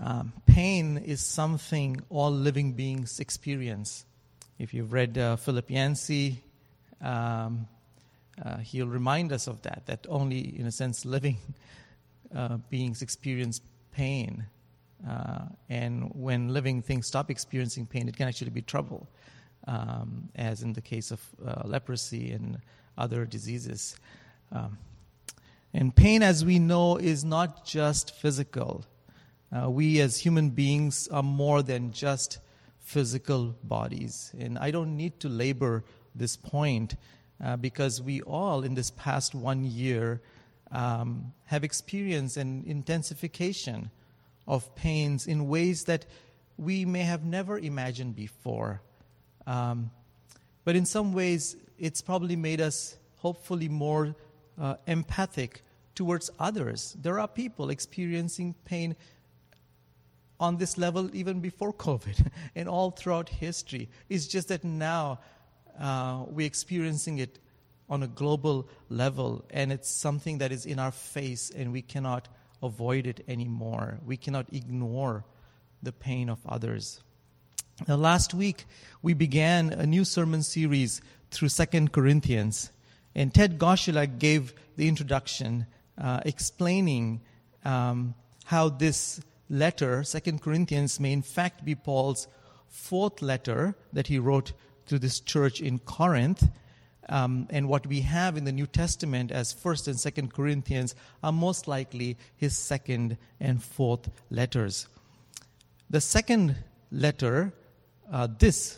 Pain is something all living beings experience. If you've read Philip Yancey, he'll remind us of that only, in a sense, living beings experience pain. And when living things stop experiencing pain, it can actually be trouble, as in the case of leprosy and other diseases. And pain, as we know, is not just physical. We as human beings are more than just physical bodies. And I don't need to labor this point because we all, in this past 1 year, have experienced an intensification of pains in ways that we may have never imagined before. But in some ways, it's probably made us hopefully more empathic towards others. There are people experiencing pain on this level even before COVID and all throughout history. It's just that now we're experiencing it on a global level, and it's something that is in our face, and we cannot avoid it anymore. We cannot ignore the pain of others. Now, last week, we began a new sermon series through 2 Corinthians, and Ted Goshula gave the introduction explaining how this letter, 2 Corinthians, may in fact be Paul's fourth letter that he wrote to this church in Corinth. And what we have in the New Testament as 1st and 2nd Corinthians are most likely his second and fourth letters. The second letter, this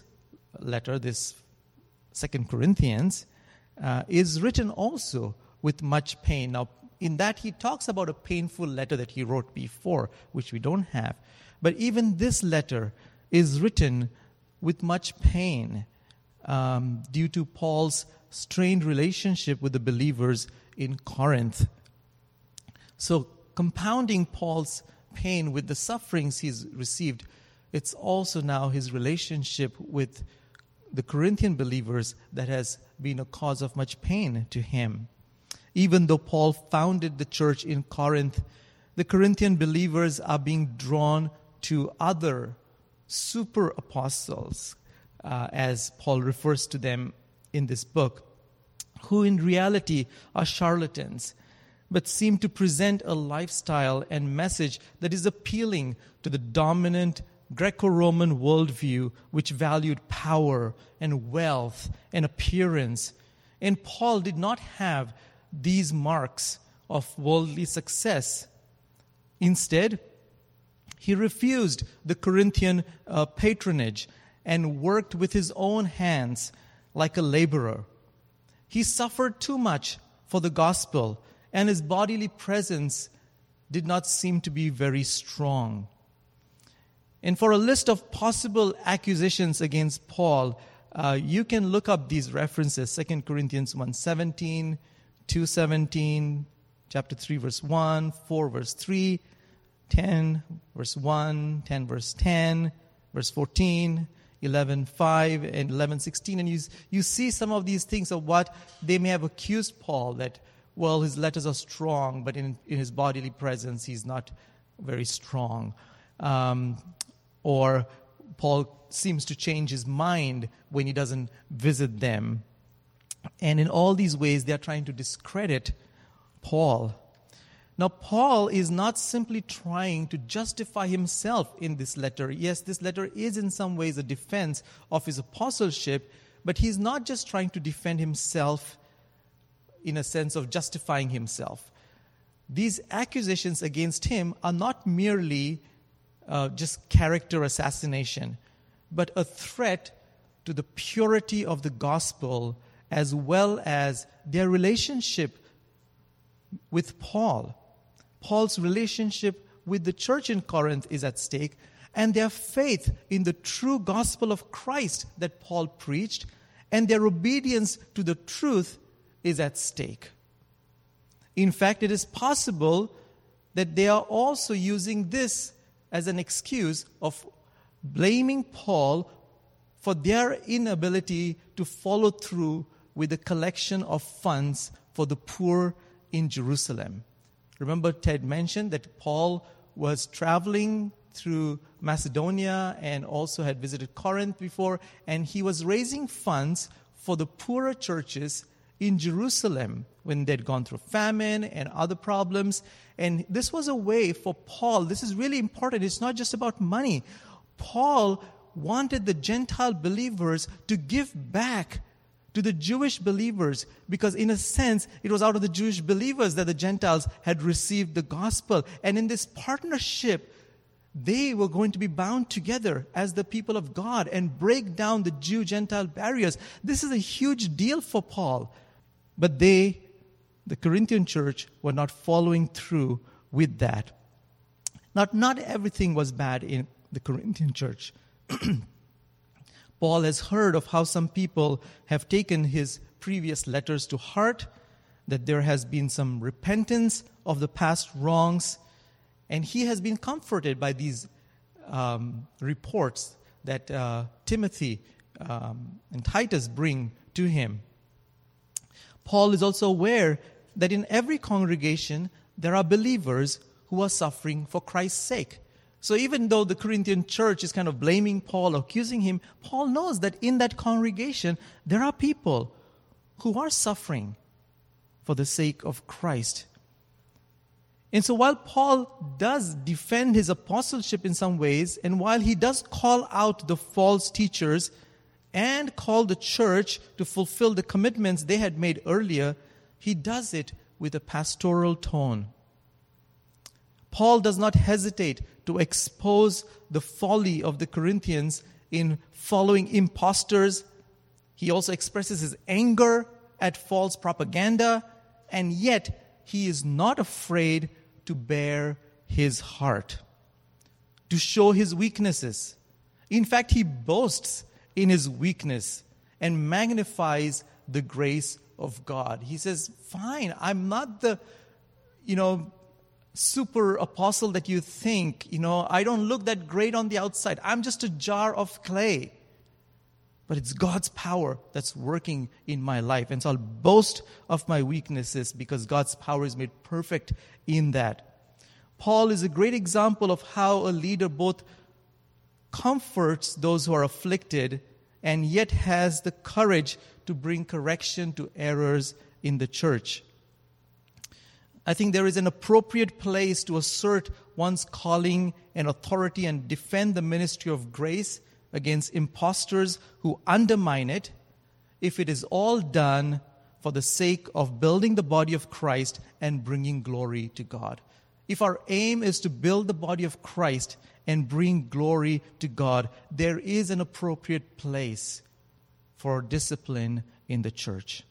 2 Corinthians, is written also with much pain. Now, in that he talks about a painful letter that he wrote before, which we don't have. But even this letter is written with much pain due to Paul's strained relationship with the believers in Corinth. So, compounding Paul's pain with the sufferings he's received, it's also now his relationship with the Corinthian believers that has been a cause of much pain to him. Even though Paul founded the church in Corinth, the Corinthian believers are being drawn to other super apostles, as Paul refers to them in this book, who in reality are charlatans, but seem to present a lifestyle and message that is appealing to the dominant Greco-Roman worldview, which valued power and wealth and appearance. And Paul did not have these marks of worldly success. Instead, he refused the Corinthian patronage and worked with his own hands like a laborer. He suffered too much for the gospel, and his bodily presence did not seem to be very strong. And for a list of possible accusations against Paul, you can look up these references: 2 Corinthians 1:17, 2:17, chapter 3, verse 1, 4, verse 3, 10, verse 1, 10, verse 10, verse 14, 11:5, and 11:16. And you see some of these things of what they may have accused Paul, that, well, his letters are strong, but in his bodily presence, he's not very strong. Or Paul seems to change his mind when he doesn't visit them. And in all these ways, they are trying to discredit Paul. Now, Paul is not simply trying to justify himself in this letter. Yes, this letter is in some ways a defense of his apostleship, but he's not just trying to defend himself in a sense of justifying himself. These accusations against him are not merely just character assassination, but a threat to the purity of the gospel as well as their relationship with Paul. Paul's relationship with the church in Corinth is at stake, and their faith in the true gospel of Christ that Paul preached and their obedience to the truth is at stake. In fact, it is possible that they are also using this as an excuse of blaming Paul for their inability to follow through with the collection of funds for the poor in Jerusalem. Remember, Ted mentioned that Paul was traveling through Macedonia and also had visited Corinth before, and he was raising funds for the poorer churches in Jerusalem when they'd gone through famine and other problems. And this was a way for Paul, this is really important, it's not just about money. Paul wanted the Gentile believers to give back to the Jewish believers, because in a sense, it was out of the Jewish believers that the Gentiles had received the gospel. And in this partnership, they were going to be bound together as the people of God and break down the Jew-Gentile barriers. This is a huge deal for Paul. But the Corinthian church, were not following through with that. Not everything was bad in the Corinthian church. Paul has heard of how some people have taken his previous letters to heart, that there has been some repentance of the past wrongs, and he has been comforted by these reports that Timothy and Titus bring to him. Paul is also aware that in every congregation there are believers who are suffering for Christ's sake. So even though the Corinthian church is kind of blaming Paul, accusing him, Paul knows that in that congregation there are people who are suffering for the sake of Christ. And so while Paul does defend his apostleship in some ways, and while he does call out the false teachers and call the church to fulfill the commitments they had made earlier, he does it with a pastoral tone. Paul does not hesitate to expose the folly of the Corinthians in following impostors. He also expresses his anger at false propaganda, and yet he is not afraid to bare his heart, to show his weaknesses. In fact, he boasts in his weakness and magnifies the grace of God. He says, fine, I'm not the, super apostle that you think. I don't look that great on the outside. I'm just a jar of clay. But it's God's power that's working in my life. And so I'll boast of my weaknesses because God's power is made perfect in that. Paul is a great example of how a leader both comforts those who are afflicted and yet has the courage to bring correction to errors in the church. I think there is an appropriate place to assert one's calling and authority and defend the ministry of grace against impostors who undermine it, if it is all done for the sake of building the body of Christ and bringing glory to God. If our aim is to build the body of Christ and bring glory to God, there is an appropriate place for discipline in the church.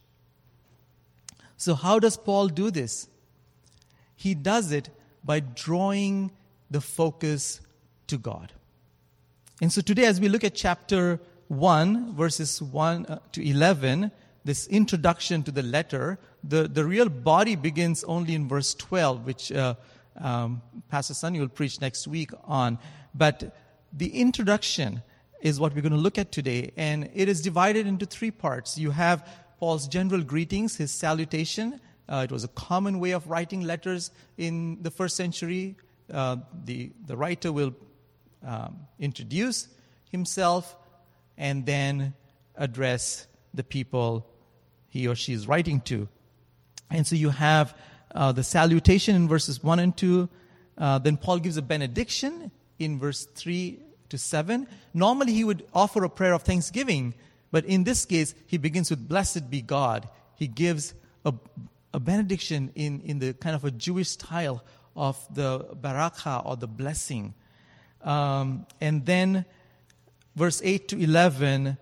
So how does Paul do this? He does it by drawing the focus to God. And so today, as we look at chapter 1, verses 1 to 11, this introduction to the letter, the real body begins only in verse 12, which Pastor Sunny will preach next week on. But the introduction is what we're going to look at today, and it is divided into 3 parts. You have Paul's general greetings, his salutation. It was a common way of writing letters in the first century. The writer will introduce himself and then address the people he or she is writing to. And so you have the salutation in verses 1 and 2. Then Paul gives a benediction in verse 3 to 7. Normally he would offer a prayer of thanksgiving, but in this case he begins with "Blessed be God." He gives a benediction in the kind of a Jewish style of the barakah or the blessing. And then verse 8 to 11,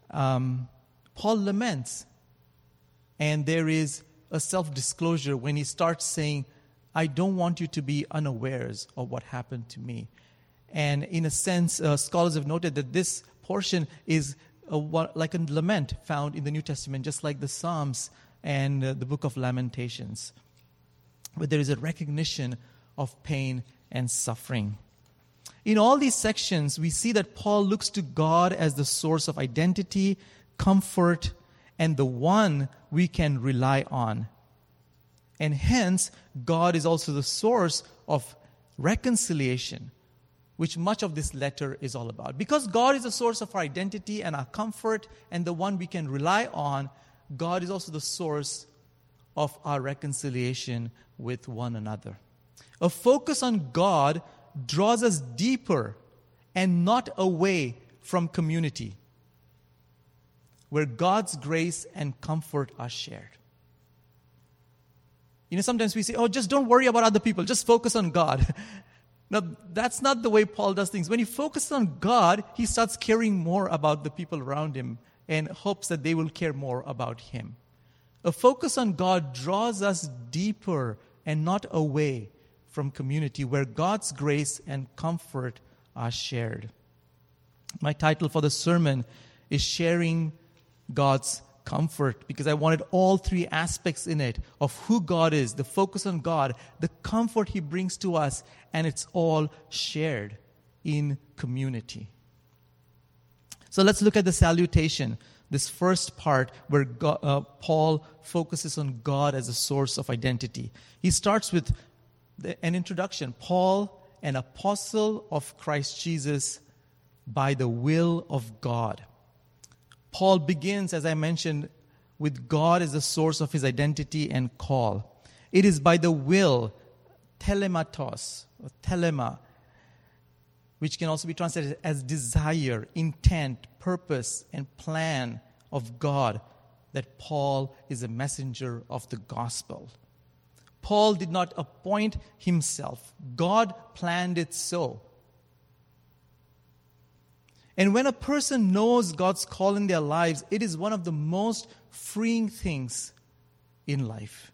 Paul laments. And there is a self-disclosure when he starts saying, I don't want you to be unawares of what happened to me. And in a sense, scholars have noted that this portion is like a lament found in the New Testament, just like the Psalms and the book of Lamentations. But there is a recognition of pain and suffering. In all these sections, we see that Paul looks to God as the source of identity, comfort, and the one we can rely on. And hence, God is also the source of reconciliation. which much of this letter is all about. Because God is the source of our identity and our comfort and the one we can rely on, God is also the source of our reconciliation with one another. A focus on God draws us deeper and not away from community, where God's grace and comfort are shared. Sometimes we say, just don't worry about other people, just focus on God. Now, that's not the way Paul does things. When he focuses on God, he starts caring more about the people around him and hopes that they will care more about him. A focus on God draws us deeper and not away from community, where God's grace and comfort are shared. My title for the sermon is Sharing God's Comfort, because I wanted all three aspects in it of who God is, the focus on God, the comfort He brings to us, and it's all shared in community. So let's look at the salutation, this first part where Paul focuses on God as a source of identity. He starts with an introduction. Paul, an apostle of Christ Jesus by the will of God. Paul begins, as I mentioned, with God as the source of his identity and call. It is by the will, telematos, or telema, which can also be translated as desire, intent, purpose, and plan of God, that Paul is a messenger of the gospel. Paul did not appoint himself. God planned it so. And when a person knows God's call in their lives, it is one of the most freeing things in life.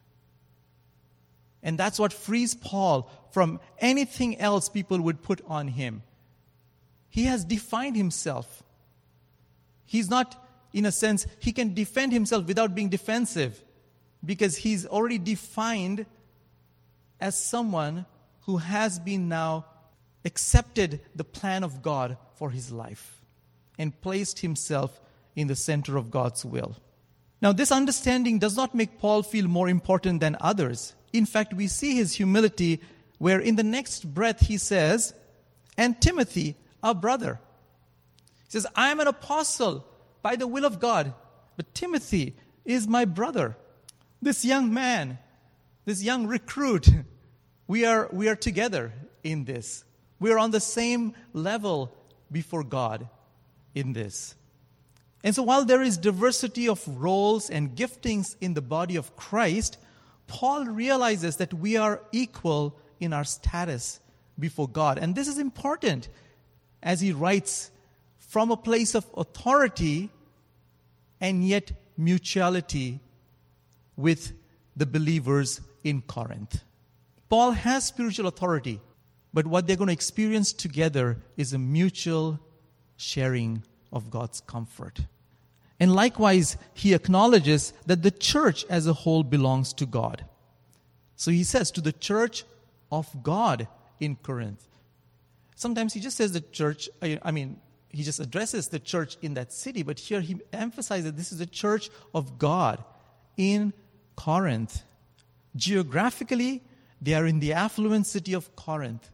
And that's what frees Paul from anything else people would put on him. He has defined himself. He's not, in a sense, he can defend himself without being defensive, because he's already defined as someone who has been now accepted the plan of God for his life and placed himself in the center of God's will. Now, this understanding does not make Paul feel more important than others. In fact, we see his humility where in the next breath he says, and Timothy, our brother. He says, I am an apostle by the will of God, but Timothy is my brother. This young man, this young recruit, we are together in this. We are on the same level before God in this. And so while there is diversity of roles and giftings in the body of Christ, Paul realizes that we are equal in our status before God. And this is important as he writes from a place of authority and yet mutuality with the believers in Corinth. Paul has spiritual authority, but what they're going to experience together is a mutual sharing of God's comfort. And likewise, he acknowledges that the church as a whole belongs to God. So he says to the church of God in Corinth. Sometimes he just says the church, he just addresses the church in that city, but here he emphasizes that this is the church of God in Corinth. Geographically, they are in the affluent city of Corinth.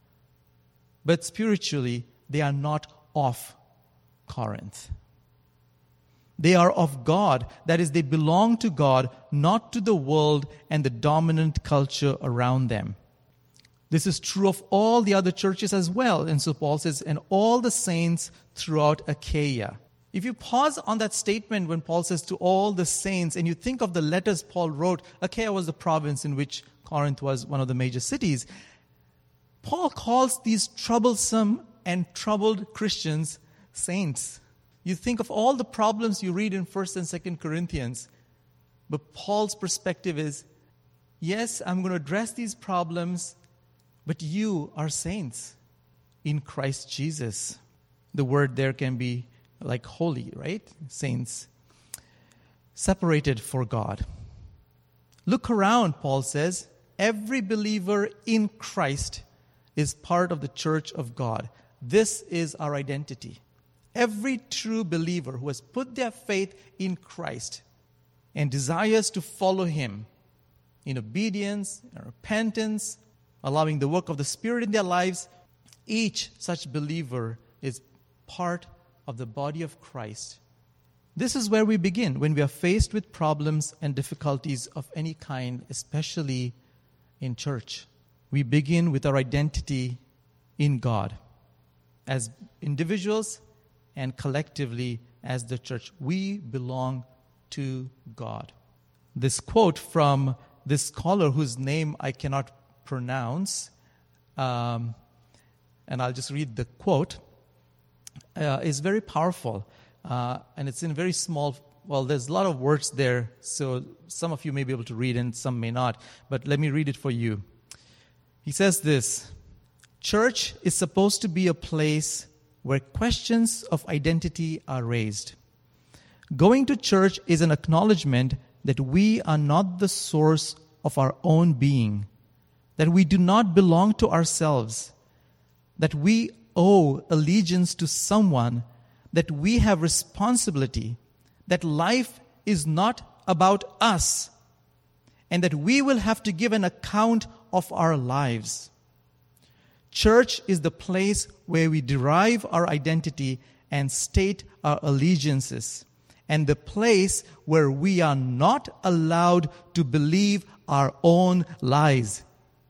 But spiritually, they are not of Corinth. They are of God. That is, they belong to God, not to the world and the dominant culture around them. This is true of all the other churches as well. And so Paul says, and all the saints throughout Achaia. If you pause on that statement when Paul says to all the saints, and you think of the letters Paul wrote, Achaia was the province in which Corinth was one of the major cities. Paul calls these troublesome and troubled Christians saints. You think of all the problems you read in 1st and 2nd Corinthians, but Paul's perspective is, yes, I'm going to address these problems, but you are saints in Christ Jesus. The word there can be like holy, right? Saints. Separated for God. Look around, Paul says. Every believer in Christ is part of the church of God. This is our identity. Every true believer who has put their faith in Christ and desires to follow Him in obedience and repentance, allowing the work of the Spirit in their lives, Each such believer is part of the body of Christ. This is where we begin when we are faced with problems and difficulties of any kind, especially in church. We begin with our identity in God. As individuals and collectively as the church, we belong to God. This quote from this scholar whose name I cannot pronounce, and I'll just read the quote, is very powerful. And it's in very small, there's a lot of words there, so some of you may be able to read and some may not. But let me read it for you. He says this: church is supposed to be a place where questions of identity are raised. Going to church is an acknowledgement that we are not the source of our own being, that we do not belong to ourselves, that we owe allegiance to someone, that we have responsibility, that life is not about us, and that we will have to give an account of our lives. Church is the place where we derive our identity and state our allegiances, and the place where we are not allowed to believe our own lies.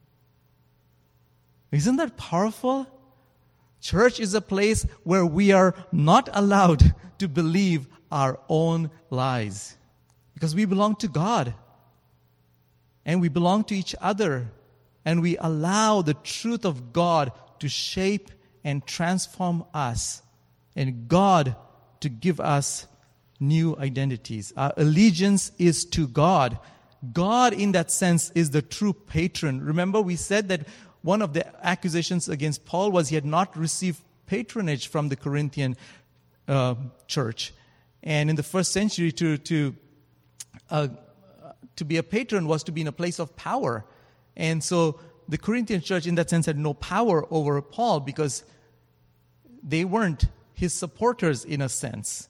Isn't that powerful? Church is a place where we are not allowed to believe our own lies, because we belong to God and we belong to each other, and we allow the truth of God to shape and transform us, and God to give us new identities. Our allegiance is to God. God, in that sense, is the true patron. Remember, we said that one of the accusations against Paul was he had not received patronage from the Corinthian church. And in the first century, to be a patron was to be in a place of power. And so the Corinthian church, in that sense, had no power over Paul because they weren't his supporters in a sense.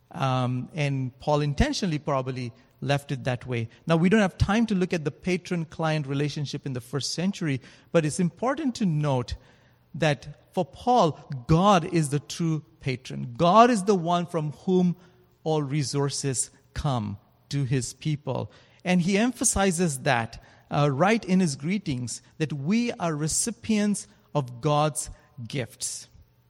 And Paul intentionally probably left it that way. Now, we don't have time to look at the patron-client relationship in the first century, but it's important to note that for Paul, God is the true patron. God is the one from whom all resources come to his people. And he emphasizes that right in his greetings, that we are recipients of God's gifts.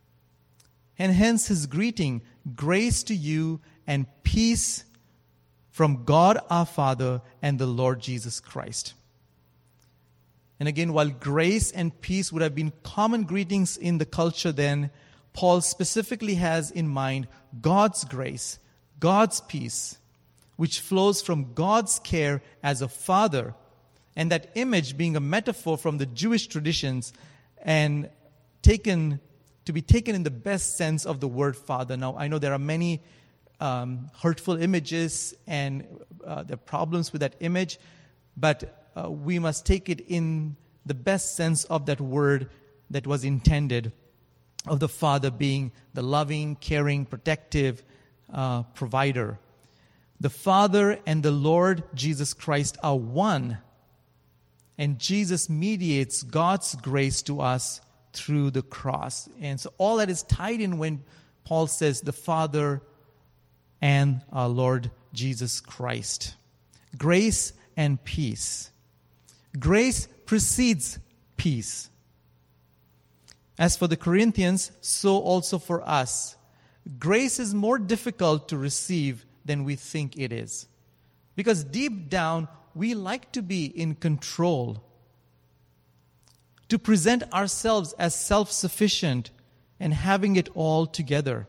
And hence his greeting, grace to you and peace from God our Father and the Lord Jesus Christ. And again, while grace and peace would have been common greetings in the culture then, Paul specifically has in mind God's grace, God's peace, which flows from God's care as a father, and that image being a metaphor from the Jewish traditions and to be taken in the best sense of the word father. Now, I know there are many hurtful images and there are problems with that image, but we must take it in the best sense of that word that was intended, of the Father being the loving, caring, protective provider. The Father and the Lord Jesus Christ are one, and Jesus mediates God's grace to us through the cross. And so all that is tied in when Paul says the Father and our Lord Jesus Christ. Grace and peace. Grace precedes peace. As for the Corinthians, so also for us. Grace is more difficult to receive than we think it is. Because deep down, we like to be in control, to present ourselves as self-sufficient and having it all together.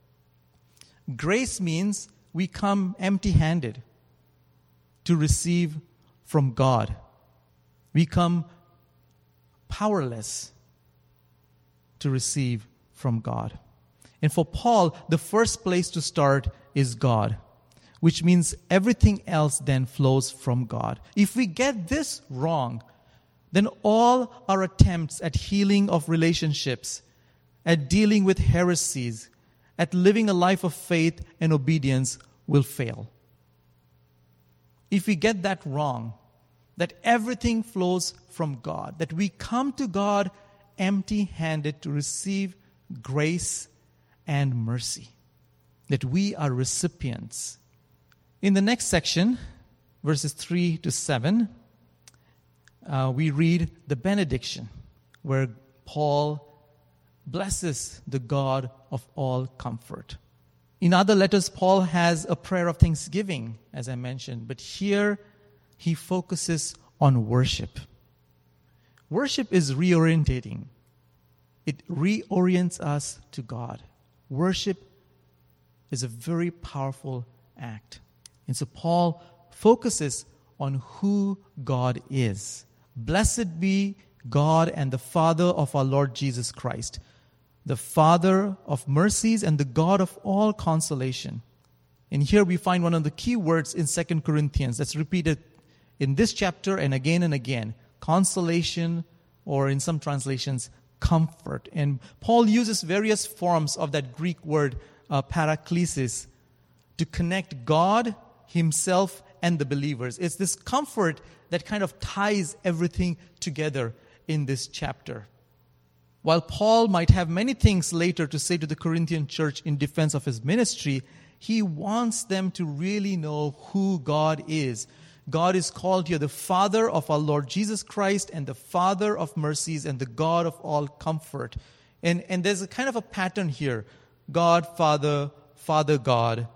Grace means we come empty-handed to receive from God. We come powerless to receive from God. And for Paul, the first place to start is God, which means everything else then flows from God. If we get this wrong, then all our attempts at healing of relationships, at dealing with heresies, at living a life of faith and obedience will fail. If we get that wrong, that everything flows from God, that we come to God empty-handed to receive grace and mercy. That we are recipients. In the next section, verses 3 to 7, we read the benediction, where Paul blesses the God of all comfort. In other letters, Paul has a prayer of thanksgiving, as I mentioned, but here he focuses on worship. Worship is reorientating. It reorients us to God. Worship is a very powerful act. And so Paul focuses on who God is. Blessed be God and the Father of our Lord Jesus Christ, the Father of mercies and the God of all consolation. And here we find one of the key words in 2 Corinthians that's repeated in this chapter and again. Consolation, or in some translations, comfort. And Paul uses various forms of that Greek word paraklesis to connect God, himself, and the believers. It's this comfort that kind of ties everything together in this chapter. While Paul might have many things later to say to the Corinthian church in defense of his ministry, he wants them to really know who God is. God is called here the Father of our Lord Jesus Christ and the Father of mercies and the God of all comfort. And there's a kind of a pattern here. God, Father, Father, God.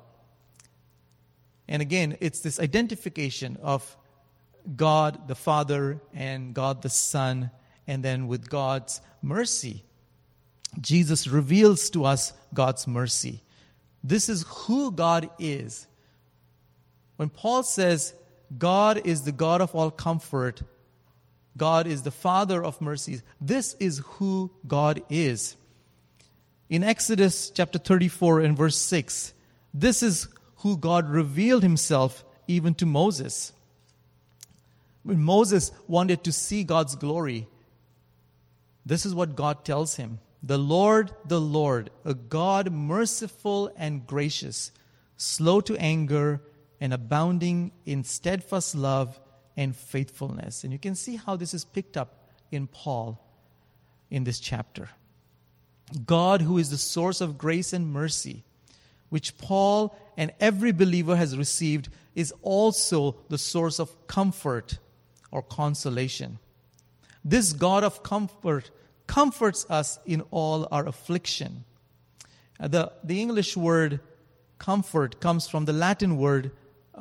And again, it's this identification of God the Father and God the Son, and then with God's mercy. Jesus reveals to us God's mercy. This is who God is. When Paul says God is the God of all comfort, God is the Father of mercies, this is who God is. In Exodus chapter 34 and verse 6, this is who God revealed himself even to Moses. When Moses wanted to see God's glory, this is what God tells him. The Lord, a God merciful and gracious, slow to anger and abounding in steadfast love and faithfulness. And you can see how this is picked up in Paul in this chapter. God, who is the source of grace and mercy, which Paul and every believer has received, is also the source of comfort or consolation. This God of comfort comforts us in all our affliction. The English word comfort comes from the Latin word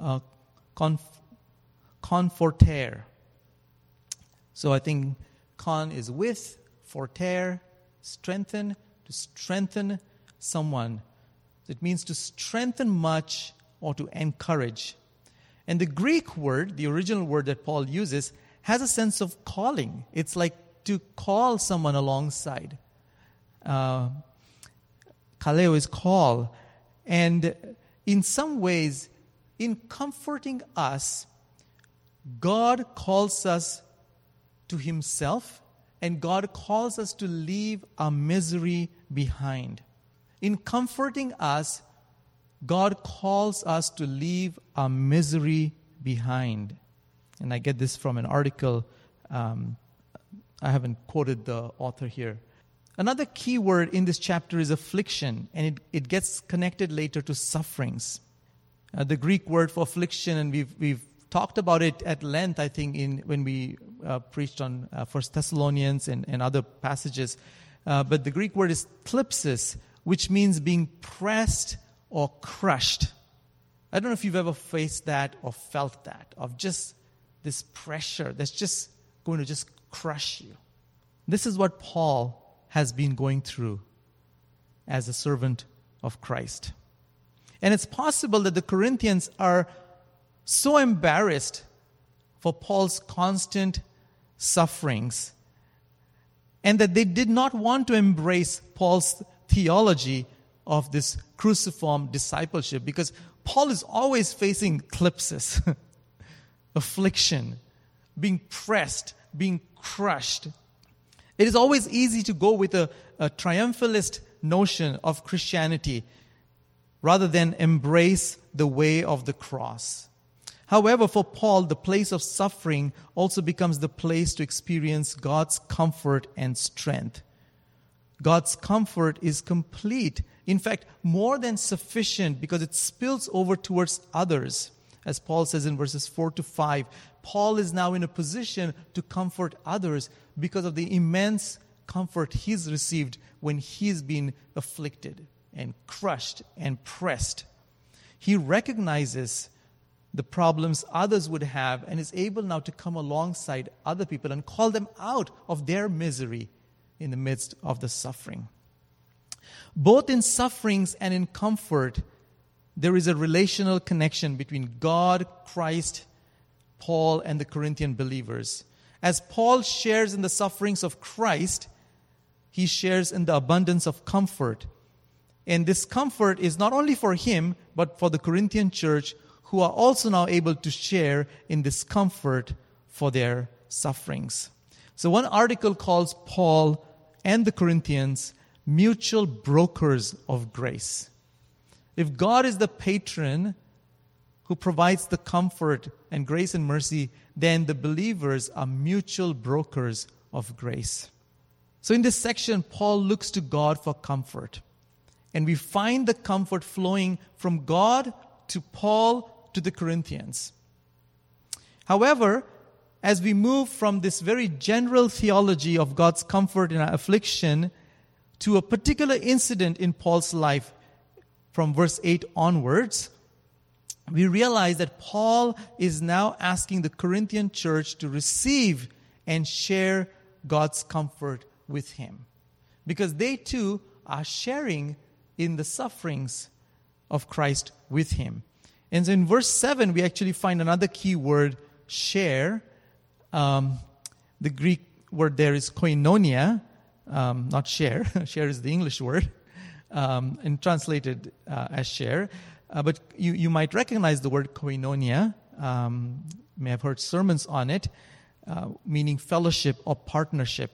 confortere. So I think con is with, fortere, strengthen, to strengthen someone. It means to strengthen much or to encourage. And the Greek word, the original word that Paul uses, has a sense of calling. It's like to call someone alongside. Kaleo is call. And in some ways, in comforting us, God calls us to himself, and God calls us to leave our misery behind. In comforting us, God calls us to leave our misery behind. And I get this from an article. I haven't quoted the author here. Another key word in this chapter is affliction, and it gets connected later to sufferings. The Greek word for affliction, and we've talked about it at length, I think, when we preached on 1 Thessalonians and other passages. But the Greek word is thlipsis, which means being pressed or crushed. I don't know if you've ever faced that or felt that, of just this pressure that's just going to just crush you. This is what Paul has been going through as a servant of Christ. And it's possible that the Corinthians are so embarrassed for Paul's constant sufferings, and that they did not want to embrace Paul's theology of this cruciform discipleship, because Paul is always facing thlipsis, affliction, being pressed, being crushed. It is always easy to go with a triumphalist notion of Christianity rather than embrace the way of the cross. However, for Paul, the place of suffering also becomes the place to experience God's comfort and strength. God's comfort is complete. In fact, more than sufficient, because it spills over towards others. As Paul says in verses 4 to 5, Paul is now in a position to comfort others because of the immense comfort he's received when he's been afflicted and crushed and pressed. He recognizes the problems others would have and is able now to come alongside other people and call them out of their misery in the midst of the suffering. Both in sufferings and in comfort, there is a relational connection between God, Christ, Paul, and the Corinthian believers. As Paul shares in the sufferings of Christ, he shares in the abundance of comfort. And this comfort is not only for him, but for the Corinthian church, who are also now able to share in this comfort for their sufferings. So one article calls Paul and the Corinthians mutual brokers of grace. If God is the patron who provides the comfort and grace and mercy, then the believers are mutual brokers of grace. So in this section, Paul looks to God for comfort. And we find the comfort flowing from God to Paul to the Corinthians. However, as we move from this very general theology of God's comfort in our affliction to a particular incident in Paul's life from verse 8 onwards, we realize that Paul is now asking the Corinthian church to receive and share God's comfort with him, because they too are sharing in the sufferings of Christ with him. And so in verse 7, we actually find another key word, share. The Greek word there is koinonia, not share. Share is the English word, and translated as share. But you might recognize the word koinonia. May have heard sermons on it, meaning fellowship or partnership.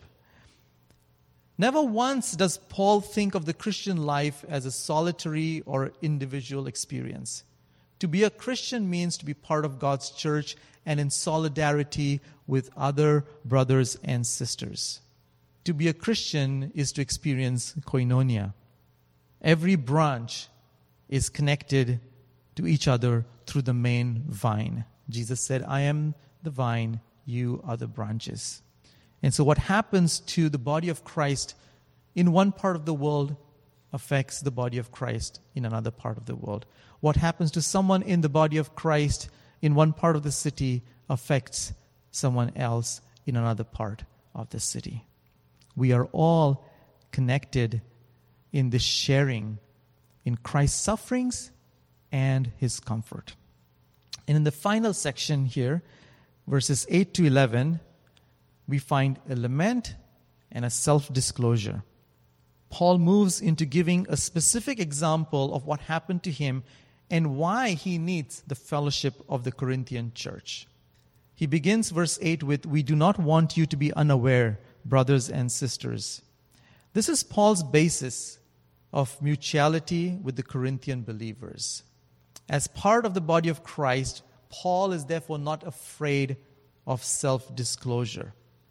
Never once does Paul think of the Christian life as a solitary or individual experience. To be a Christian means to be part of God's church and in solidarity with other brothers and sisters. To be a Christian is to experience koinonia. Every branch is connected to each other through the main vine. Jesus said, I am the vine, you are the branches. And so what happens to the body of Christ in one part of the world affects the body of Christ in another part of the world. What happens to someone in the body of Christ in one part of the city affects someone else in another part of the city. We are all connected in this sharing in Christ's sufferings and his comfort. And in the final section here, verses 8 to 11, we find a lament and a self-disclosure. Paul moves into giving a specific example of what happened to him and why he needs the fellowship of the Corinthian church. He begins verse 8 with, "We do not want you to be unaware, brothers and sisters." This is Paul's basis of mutuality with the Corinthian believers. As part of the body of Christ, Paul is therefore not afraid of self-disclosure.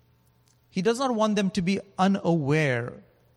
He does not want them to be unaware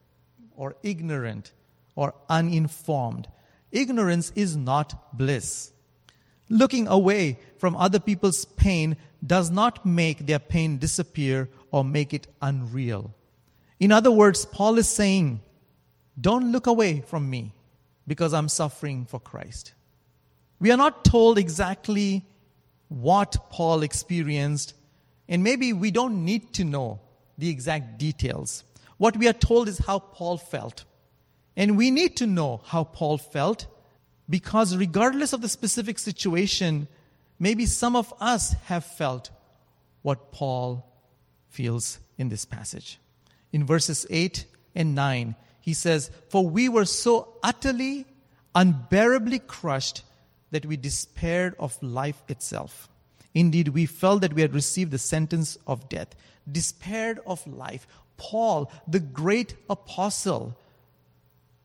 or ignorant or uninformed. Ignorance is not bliss. Looking away from other people's pain does not make their pain disappear or make it unreal. In other words, Paul is saying, don't look away from me because I'm suffering for Christ. We are not told exactly what Paul experienced, and maybe we don't need to know the exact details. What we are told is how Paul felt. And we need to know how Paul felt because regardless of the specific situation, maybe some of us have felt what Paul feels in this passage. In verses 8 and 9, he says, "For we were so utterly, unbearably crushed that we despaired of life itself. Indeed, we felt that we had received the sentence of death." Despaired of life. Paul, the great apostle,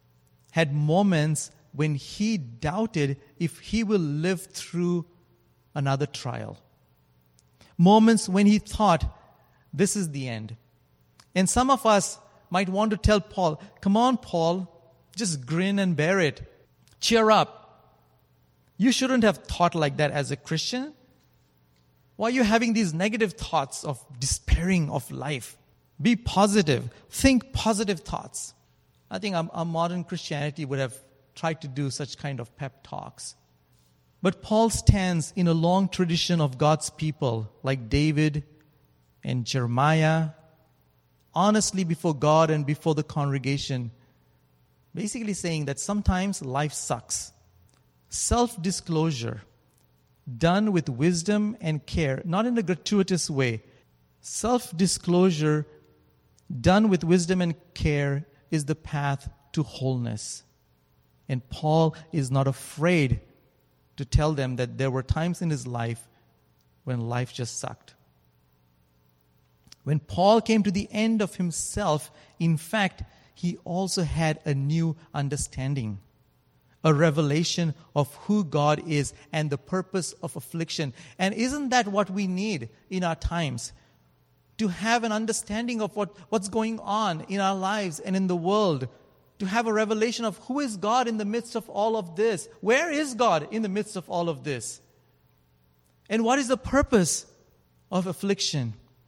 had moments when he doubted if he will live through another trial. Moments when he thought, this is the end. And some of us might want to tell Paul, come on, Paul, just grin and bear it. Cheer up. You shouldn't have thought like that as a Christian. Why are you having these negative thoughts of despairing of life? Be positive. Think positive thoughts. I think our modern Christianity would have tried to do such kind of pep talks. But Paul stands in a long tradition of God's people like David and Jeremiah, honestly before God and before the congregation, basically saying that sometimes life sucks. Self-disclosure, done with wisdom and care, not in a gratuitous way. Self-disclosure, done with wisdom and care, is the path to wholeness. And Paul is not afraid to tell them that there were times in his life when life just sucked. When Paul came to the end of himself, in fact, he also had a new understanding, a revelation of who God is and the purpose of affliction. And isn't that what we need in our times? To have an understanding of what's going on in our lives and in the world. To have a revelation of who is God in the midst of all of this. Where is God in the midst of all of this? And what is the purpose of affliction?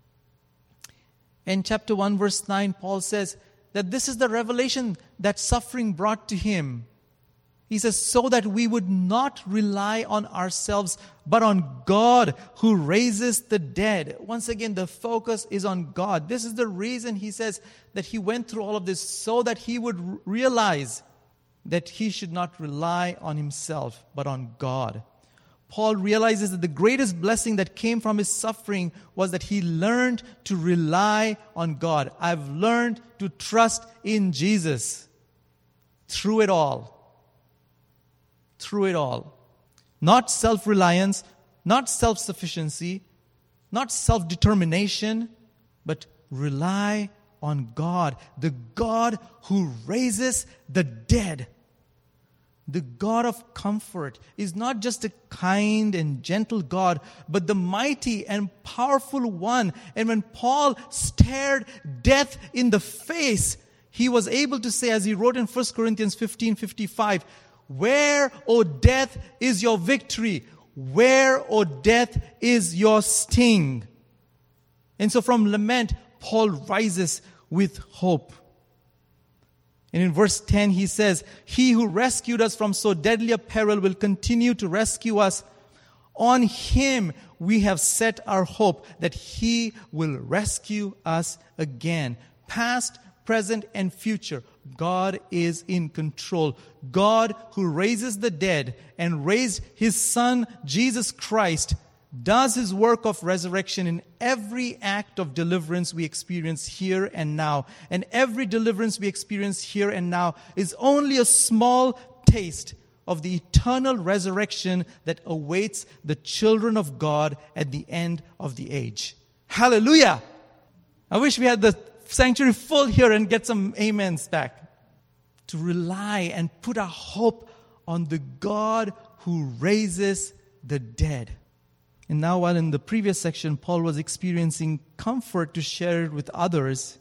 In chapter 1, verse 9, Paul says that this is the revelation that suffering brought to him. He says, so that we would not rely on ourselves, but on God who raises the dead. Once again, the focus is on God. This is the reason he says that he went through all of this, so that he would realize that he should not rely on himself, but on God. Paul realizes that the greatest blessing that came from his suffering was that he learned to rely on God. I've learned to trust in Jesus through it all. Through it all. Not self-reliance, not self-sufficiency, not self-determination, but rely on God, the God who raises the dead. The God of comfort is not just a kind and gentle God, but the mighty and powerful one. And when Paul stared death in the face, he was able to say, as he wrote in 1 Corinthians 15:55, where, O death, is your victory? Where, O death, is your sting? And so from lament, Paul rises with hope. And in verse 10, he says, he who rescued us from so deadly a peril will continue to rescue us. On him we have set our hope that he will rescue us again. Past, present, and future, God is in control. God who raises the dead and raised his Son, Jesus Christ, does his work of resurrection in every act of deliverance we experience here and now. And every deliverance we experience here and now is only a small taste of the eternal resurrection that awaits the children of God at the end of the age. Hallelujah! I wish we had the sanctuary full here and get some amens back. To rely and put our hope on the God who raises the dead. And now, while in the previous section, Paul was experiencing comfort to share it with others,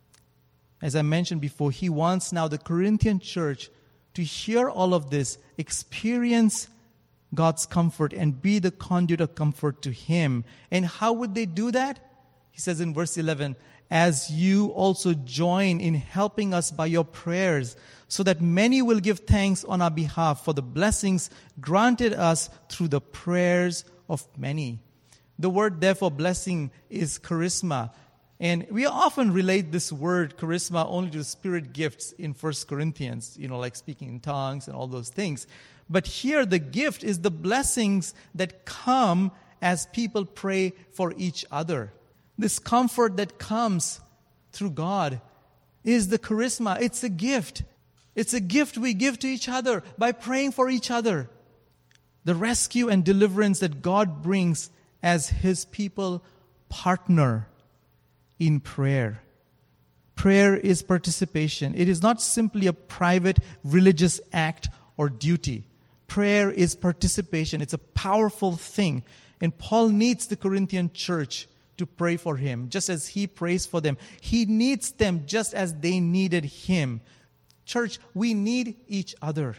as I mentioned before, he wants now the Corinthian church to hear all of this, experience God's comfort, and be the conduit of comfort to him. And how would they do that? He says in verse 11, as you also join in helping us by your prayers, so that many will give thanks on our behalf for the blessings granted us through the prayers of many. The word, therefore, blessing is charisma. And we often relate this word, charisma, only to spirit gifts in 1 Corinthians, like speaking in tongues and all those things. But here, the gift is the blessings that come as people pray for each other. This comfort that comes through God is the charisma. It's a gift. It's a gift we give to each other by praying for each other. The rescue and deliverance that God brings as his people partner in prayer. Prayer is participation. It is not simply a private religious act or duty. Prayer is participation. It's a powerful thing. And Paul needs the Corinthian church to pray for him, just as he prays for them. He needs them just as they needed him. Church, we need each other.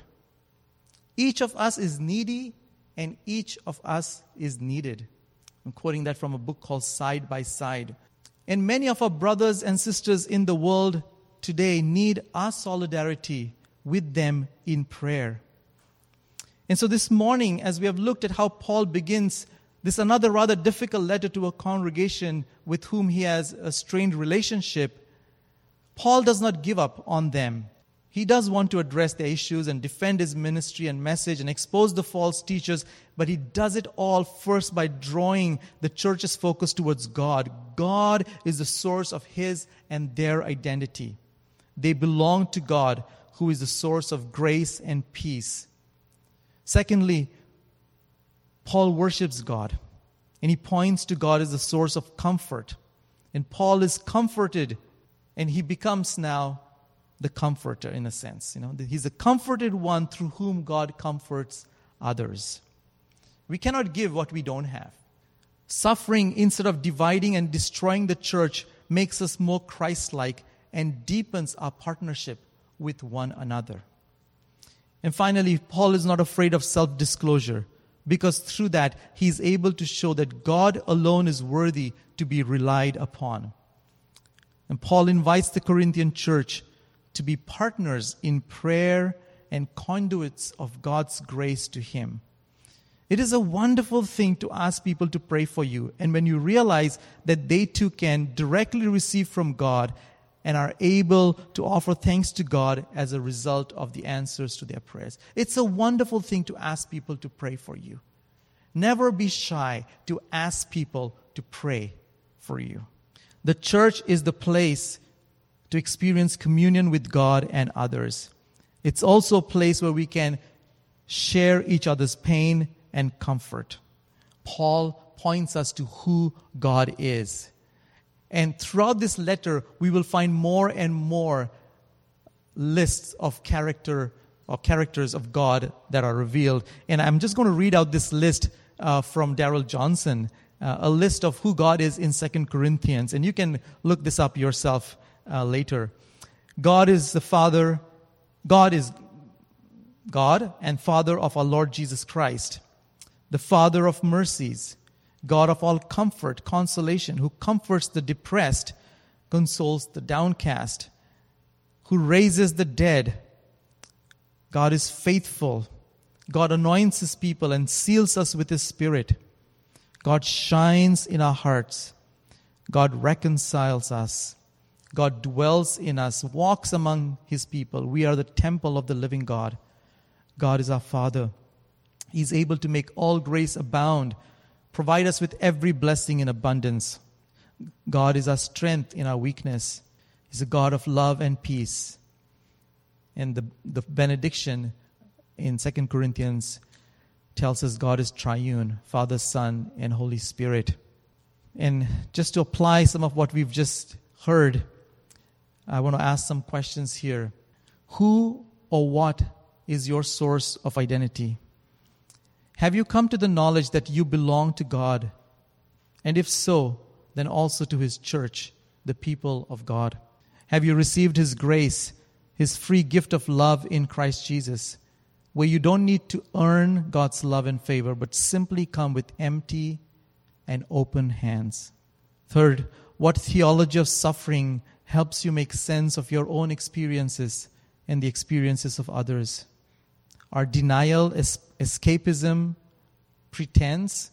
Each of us is needy, and each of us is needed. I'm quoting that from a book called Side by Side. And many of our brothers and sisters in the world today need our solidarity with them in prayer. And so this morning, as we have looked at how Paul begins this another rather difficult letter to a congregation with whom he has a strained relationship, Paul does not give up on them. He does want to address their issues and defend his ministry and message and expose the false teachers, but he does it all first by drawing the church's focus towards God. God is the source of his and their identity. They belong to God, who is the source of grace and peace. Secondly, Paul worships God, and he points to God as the source of comfort. And Paul is comforted, and he becomes now the comforter in a sense. He's the comforted one through whom God comforts others. We cannot give what we don't have. Suffering, instead of dividing and destroying the church, makes us more Christ-like and deepens our partnership with one another. And finally, Paul is not afraid of self-disclosure, because through that, he is able to show that God alone is worthy to be relied upon. And Paul invites the Corinthian church to be partners in prayer and conduits of God's grace to him. It is a wonderful thing to ask people to pray for you, and when you realize that they too can directly receive from God and are able to offer thanks to God as a result of the answers to their prayers. It's a wonderful thing to ask people to pray for you. Never be shy to ask people to pray for you. The church is the place to experience communion with God and others. It's also a place where we can share each other's pain and comfort. Paul points us to who God is. And throughout this letter, we will find more and more lists of characters of God that are revealed. And I'm just going to read out this list from Darrell Johnson, a list of who God is in 2 Corinthians. And you can look this up yourself later. God is the Father. God is God and Father of our Lord Jesus Christ, the Father of mercies, God of all comfort, consolation, who comforts the depressed, consoles the downcast, who raises the dead. God is faithful. God anoints his people and seals us with his Spirit. God shines in our hearts. God reconciles us. God dwells in us, walks among his people. We are the temple of the living God. God is our Father. He's able to make all grace abound, provide us with every blessing in abundance. God is our strength in our weakness. He's a God of love and peace. And the benediction in 2 Corinthians tells us God is triune, Father, Son, and Holy Spirit. And just to apply some of what we've just heard, I want to ask some questions here. Who or what is your source of identity? Have you come to the knowledge that you belong to God? And if so, then also to his church, the people of God. Have you received his grace, his free gift of love in Christ Jesus, where you don't need to earn God's love and favor, but simply come with empty and open hands? Third, what theology of suffering helps you make sense of your own experiences and the experiences of others? Are denial, escapism, pretense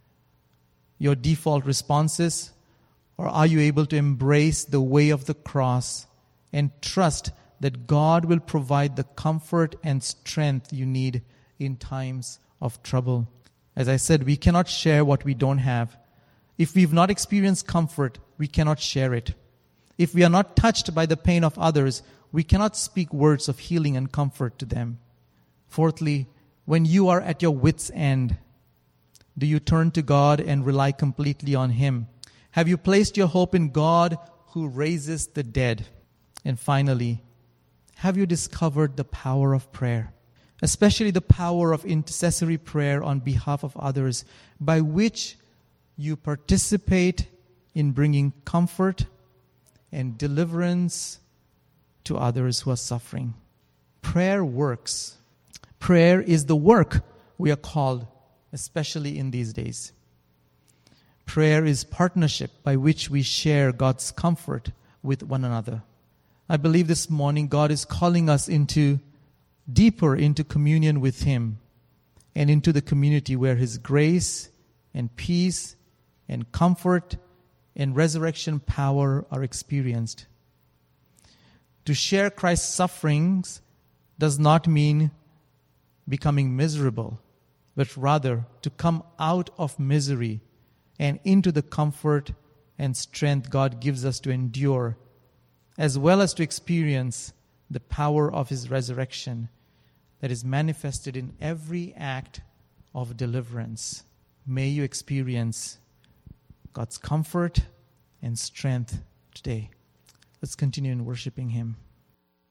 your default responses? Or are you able to embrace the way of the cross and trust that God will provide the comfort and strength you need in times of trouble? As I said, we cannot share what we don't have. If we've not experienced comfort, we cannot share it. If we are not touched by the pain of others, we cannot speak words of healing and comfort to them. Fourthly, when you are at your wit's end, do you turn to God and rely completely on him? Have you placed your hope in God who raises the dead? And finally, have you discovered the power of prayer? especially the power of intercessory prayer on behalf of others, by which you participate in bringing comfort and deliverance to others who are suffering. Prayer works. Prayer is the work we are called, especially in these days. Prayer is partnership by which we share God's comfort with one another. I believe this morning God is calling us deeper into communion with Him and into the community where His grace and peace and comfort and resurrection power are experienced. To share Christ's sufferings does not mean becoming miserable, but rather to come out of misery and into the comfort and strength God gives us to endure, as well as to experience the power of His resurrection that is manifested in every act of deliverance. May you experience God's comfort and strength today. Let's continue in worshiping Him.